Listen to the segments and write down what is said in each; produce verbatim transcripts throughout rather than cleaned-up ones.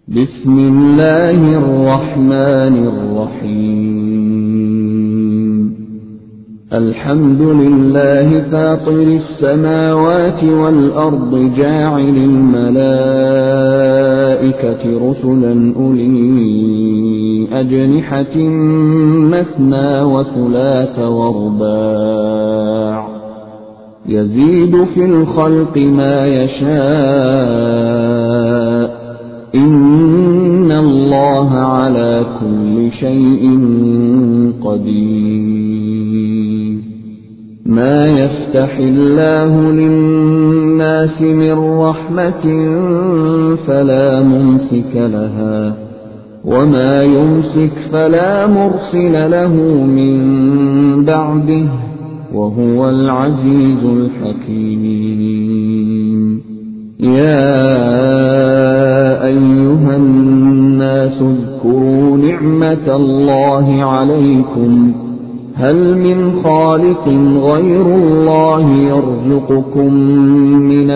بسم الله الرحمن الرحيم الحمد لله فاطر السماوات والأرض جاعل الملائكة رسلا أولي أجنحة مثنى وثلاث ورباع يزيد في الخلق ما يشاء إن الله على كل شيء قدير ما يفتح الله للناس من رحمة فلا ممسك لها وما يمسك فلا مرسل له من بعده وهو العزيز الحكيم يا أيها الناس اذكروا نعمة الله عليكم هل من خالق غير الله يرزقكم من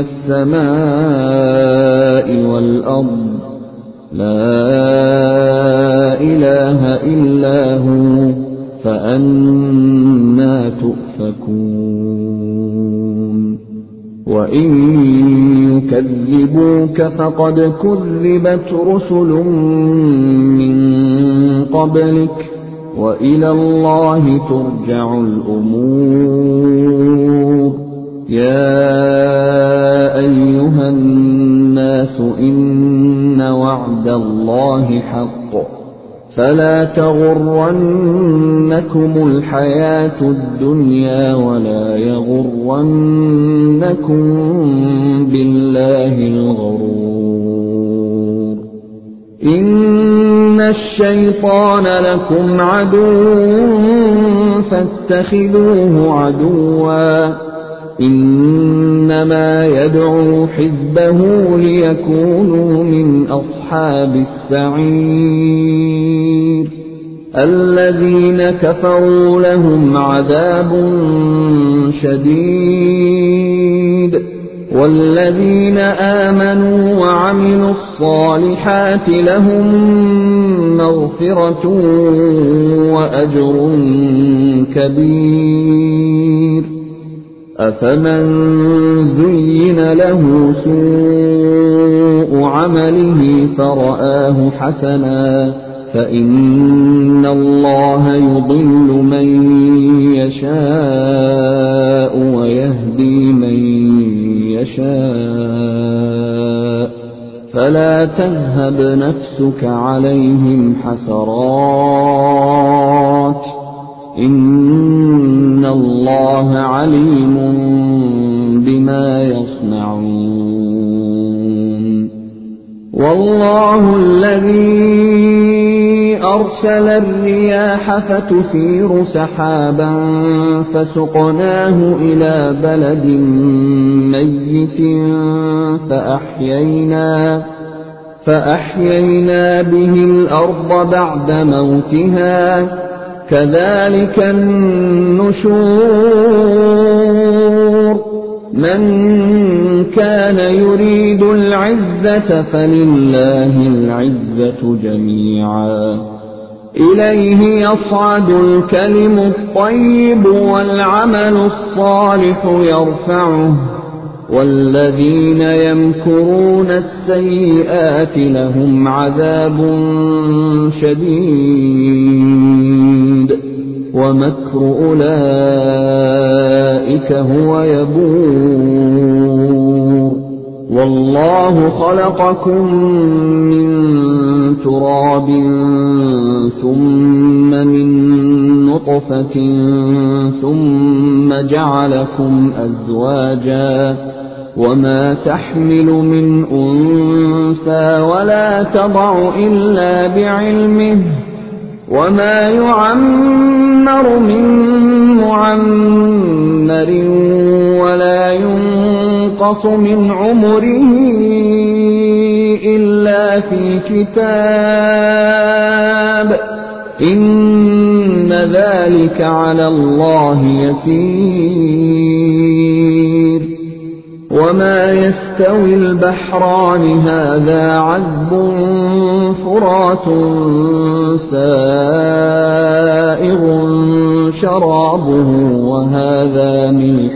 السماء والأرض لا إله إلا هو فأنى تؤفكون وإن يكذبوك فقد كذبت رسل من قبلك وإلى الله ترجع الأمور يا أيها الناس إن وعد الله حق فلا تغرنكم الحياة الدنيا ولا يغرنكم بالله الغرور إن الشيطان لكم عدو فاتخذوه عدوا إنما يدعو حزبه ليكونوا من أصحاب السعير الذين كفروا لهم عذاب شديد والذين آمنوا وعملوا الصالحات لهم مغفرة وأجر كبير أفمن زين له سوء عمله فرآه حسنا فإن الله يضل من يشاء ويهدي من يشاء فلا تذهب نفسك عليهم حسرات إن الله عليم بما يصنعون والله الذي أرسل الرياح فتثير سحابا فسقناه إلى بلد ميت فأحيينا فأحيينا به الأرض بعد موتها كذلك النشور من كان يريد العزة فلله العزة جميعا إليه يصعد الكلم الطيب والعمل الصالح يرفعه والذين يمكرون السيئات لهم عذاب شديد ومكر أولئك هو يبور والله خلقكم من تراب ثم من نطفة ثم جعلكم أزواجا وما تحمل من أنثى ولا تضع إلا بعلمه وما يعمر من معمر ولا ينقص من عمره إلا في كتاب إن ذلك على الله يسير وما يستوي البحران هذا عذب فرات سائغ شرابه وهذا ملح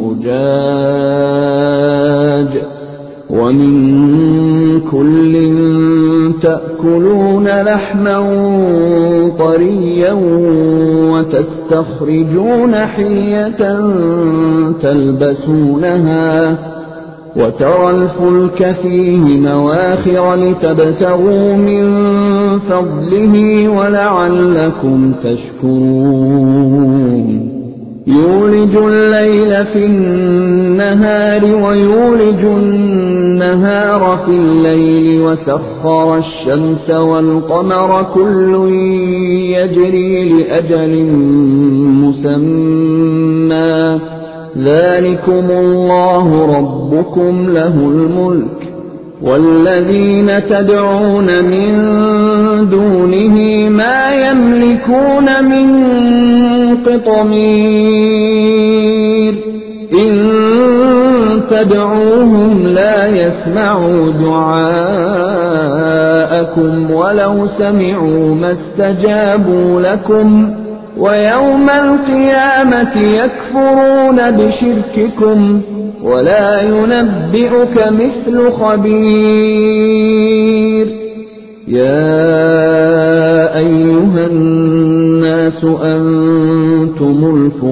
أجاج ومن كل تأكلون لحما طريا وتستخرجون حلية تلبسونها وترى الفلك فيه مواخر لتبتغوا من فضله ولعلكم تشكرون يولج الليل في النهار ويولج النهار في الليل وسخر الشمس والقمر كل يجري لأجل مسمى ذلكم الله ربكم له الملك والذين تدعون من دونه ما يملكون من قطمير إن تدعوهم لا يسمعوا دعاءكم ولو سمعوا ما استجابوا لكم ويوم القيامة يكفرون بشرككم ولا ينبئك مثل خبير يا أيها الناس أنتم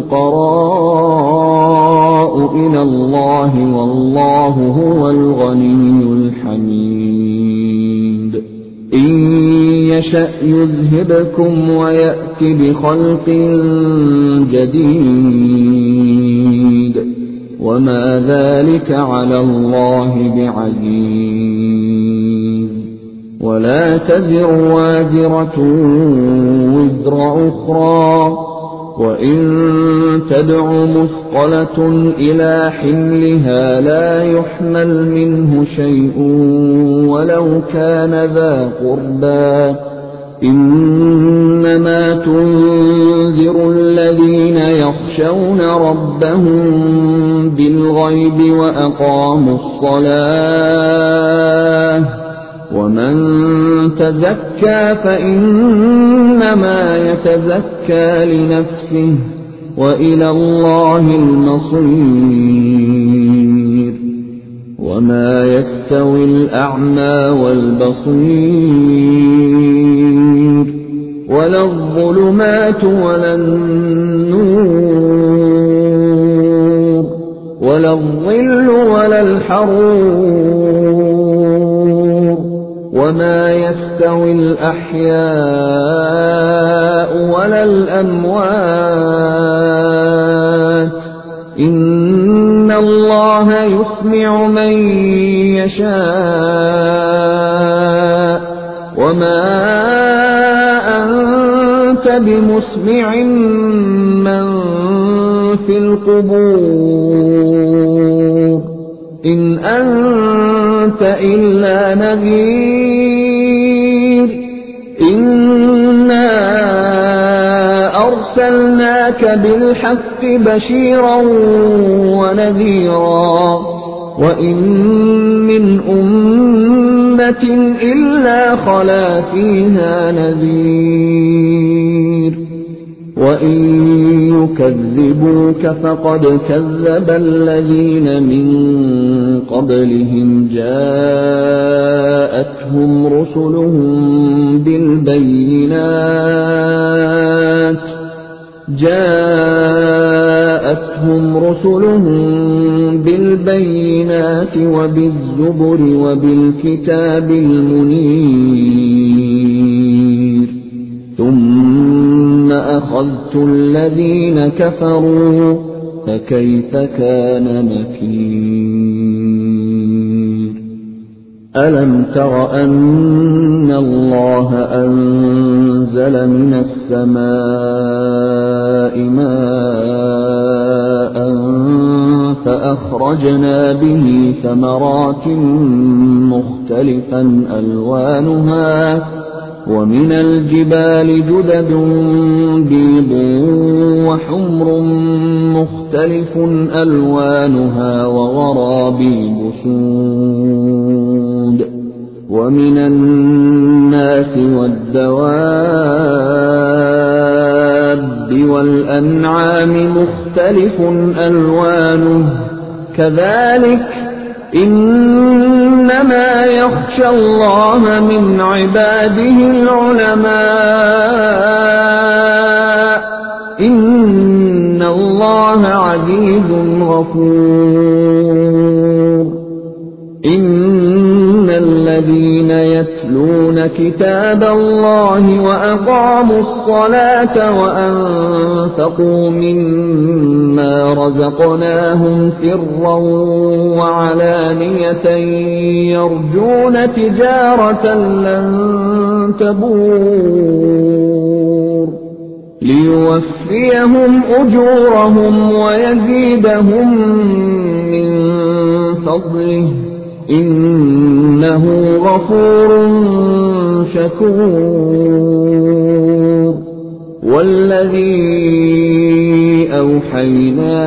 الفقراء إلى الله والله هو الغني الحميد إن يشأ يذهبكم ويأت بخلق جديد وما ذلك على الله بعزيز ولا تزر وازرة وزر أخرى وإن تدع مثقلة إلى حملها لا يحمل منه شيء ولو كان ذا قربى إنما تنذر الذين يخشون ربهم بالغيب وأقاموا الصلاة ومن تزكى فإنما يتزكى لنفسه وإلى الله المصير وما يستوي الأعمى والبصير ولا الظلمات ولا النور ولا الظل ولا الحرور وما يستوي الأحياء ولا الأموات إن الله يسمع من يشاء وما أنت بمسمع من في القبور إن أنت إلا نذير إنا أرسلناك بالحق بشيرا ونذيرا وإن من أمة إلا خلا فيها نذير وإن يكذبوك فقد كذب الذين من قبلهم جاءتهم رسلهم بالبينات جاءتهم رسلهم بالبينات وبالزبر وبالكتاب المنير ثم أخذت الذين كفروا فكيف كان نكير ألم تر أن الله أنزل من السماء ماء فأخرجنا به ثمرات مختلفا ألوانها ومن الجبال جدد بيض وحمر مختلف ألوانها وغرابيب سود ومن الناس والدواب والأنعام مختلف ألوانه كذلك إنما يخشى الله من عباده العلماء إن الله عزيز غفور إن الذين يتلون كتاب الله وأقاموا الصلاة وأنفقوا مما رزقناهم سرا وعلانية يرجون تجارة لن تبور ليوفيهم أجورهم ويزيدهم من فضله إنه غفور شكور والذي أوحينا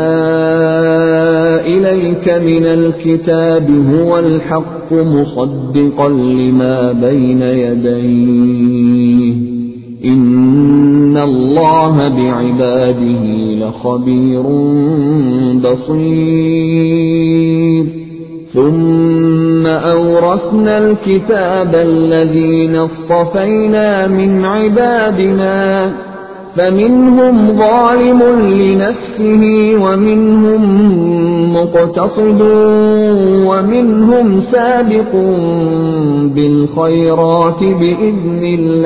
إليك من الكتاب هو الحق مصدقا لما بين يديه إن الله بعباده لخبير بصير ثم أورثنا الكتاب الذين اصطفينا من عبادنا فمنهم ظالم لنفسه ومنهم مقتصد ومنهم سابق بالخيرات بإذن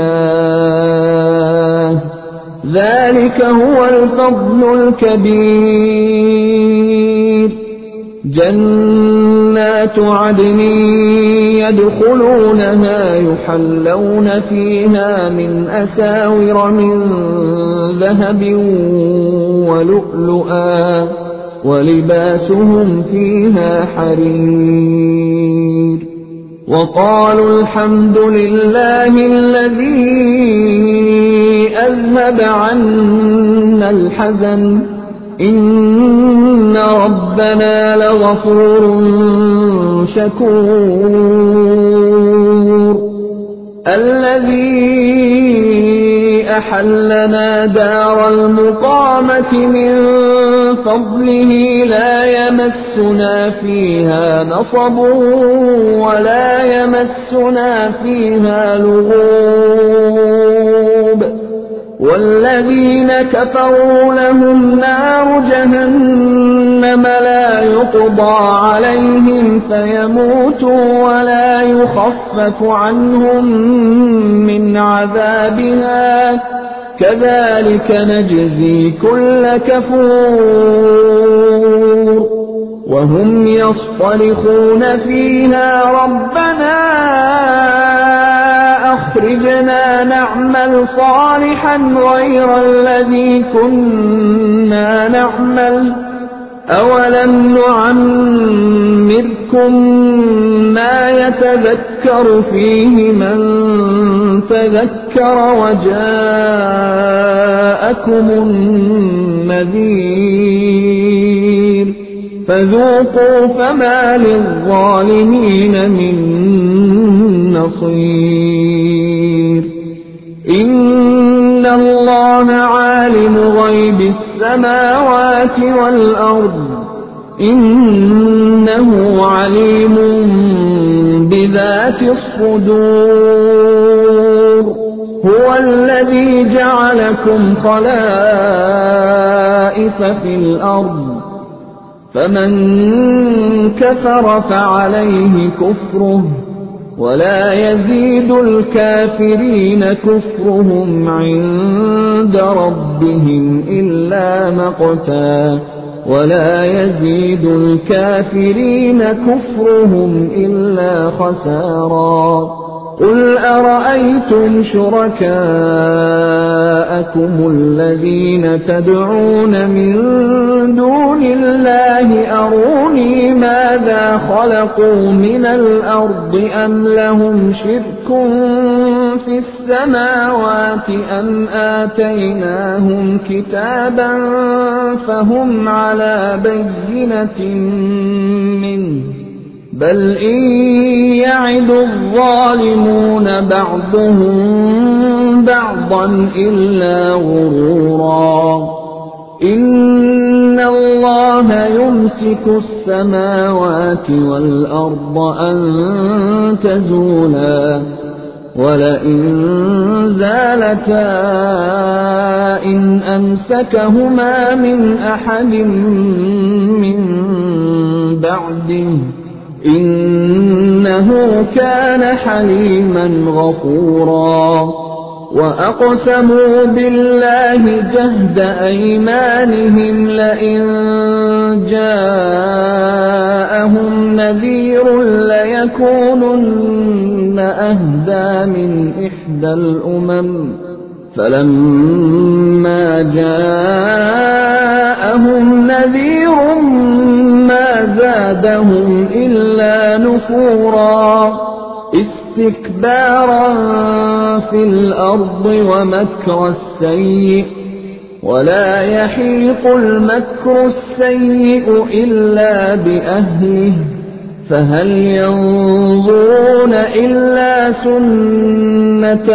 الله ذلك هو الفضل الكبير جنات عدن يدخلونها يحلون فيها من أساور من ذهب ولؤلؤا ولباسهم فيها حرير وقالوا الحمد لله الذي أذهب عنا الحزن إن ربنا لغفور شكور الذي أحلنا دار المقامة من فضله لا يمسنا فيها نصب ولا يمسنا فيها لغوب والذين كفروا لهم نار جهنم لا يقضى عليهم فيموتوا ولا يخفف عنهم من عذابها كذلك نجزي كل كفور وهم يصطرخون فيها ربنا أخرجنا نعمل صالحا غير الذي كنا نعمل أولم نعمركم ما يتذكر فيه من تذكر وجاءكم النذير فذوقوا فما للظالمين من نصير إن الله عالم غيب السماوات والأرض إنه عليم بذات الصدور هو الذي جعلكم خلائف في الأرض فمن كفر فعليه كفره ولا يزيد الكافرين كفرهم عند ربهم إلا مقتا ولا يزيد الكافرين كفرهم إلا خسارا قل أرأيتم شركاءكم الذين تدعون من دون الله أروني ماذا خلقوا من الأرض أم لهم شرك في السماوات أم آتيناهم كتابا فهم على بينة منه بل إن يعد الظالمون بعضهم بعضا إلا غرورا إن الله يمسك السماوات والأرض أن تزولا ولئن زالتا إن أمسكهما من أحد من بعده إنه كان حليما غفورا وأقسموا بالله جهد أيمانهم لئن جاءهم نذير ليكونن أهدى من إحدى الأمم فلما جاءهم نذير ما زادهم إلا نفورا استكبارا في الأرض ومكر السيء ولا يحيق المكر السيء إلا بأهله فهل ينظرون إلا سنة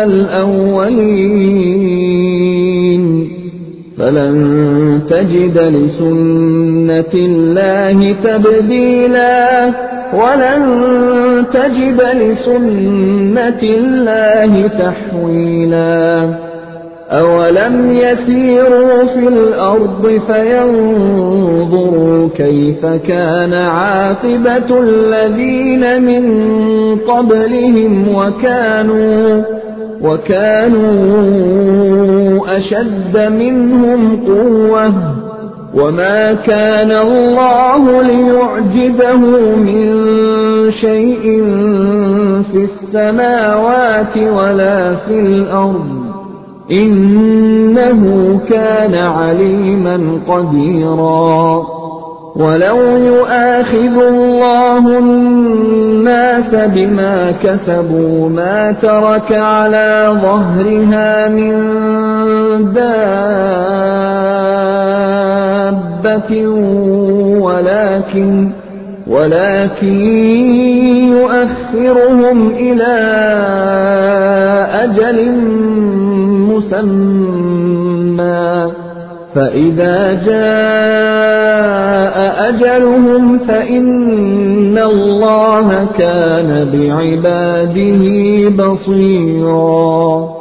الأولين فلن تجد لسنة الله تبديلا ولن تجد لسنة الله تحويلا أولم يسيروا في الأرض فينظروا كيف كان عاقبة الذين من قبلهم وكانوا وكانوا أشد منهم قوة وما كان الله ليعجزه من شيء في السماوات ولا في الأرض إنه كان عليما قديرا ولو يؤاخذ الله الناس بما كسبوا ما ترك على ظهرها من دابة ولكن ولكن يؤخرهم إلى أجل مسمى فإذا جاء أجلهم فإن الله كان بعباده بصيرا